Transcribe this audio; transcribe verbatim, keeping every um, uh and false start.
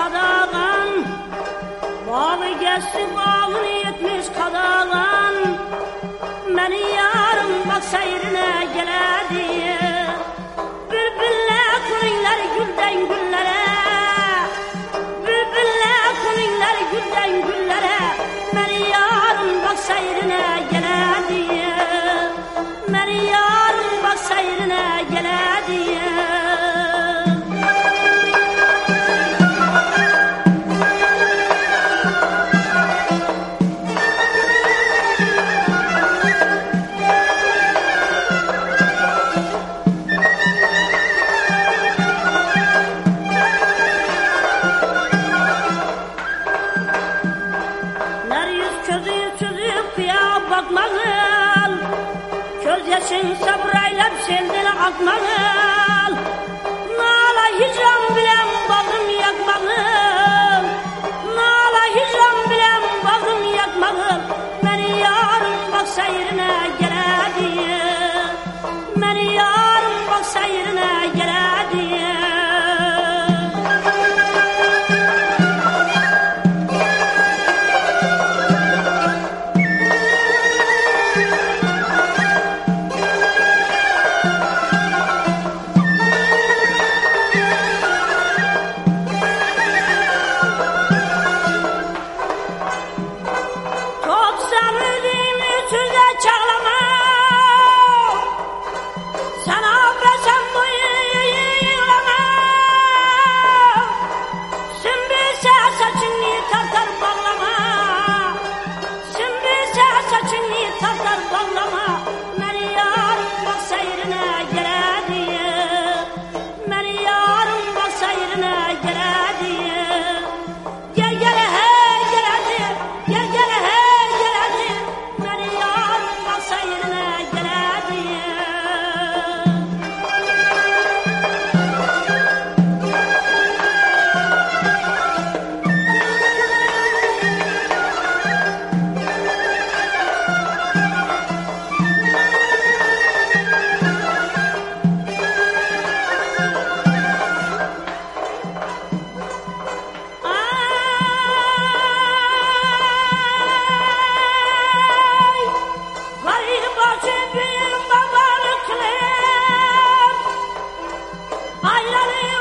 kadağan, bağlı geçti bağını yetmiş kadağan. Məni yarım bak seyrine geledi, bülbüller kuninler gülden güllere, bülbüller kuninler gülden güllere. Məni yarım bak seyrine geledi, məni yarım bak seyrine geledi. Bakmağıl, köz yaşın sabrayla seldine akmağıl. Nala hicran bilen bağım yakmağıl, nala hicran bilen bağım yakmağıl. Məni yarım bak seyrine geledi, məni yarım bak seyrine geledi. Aylanı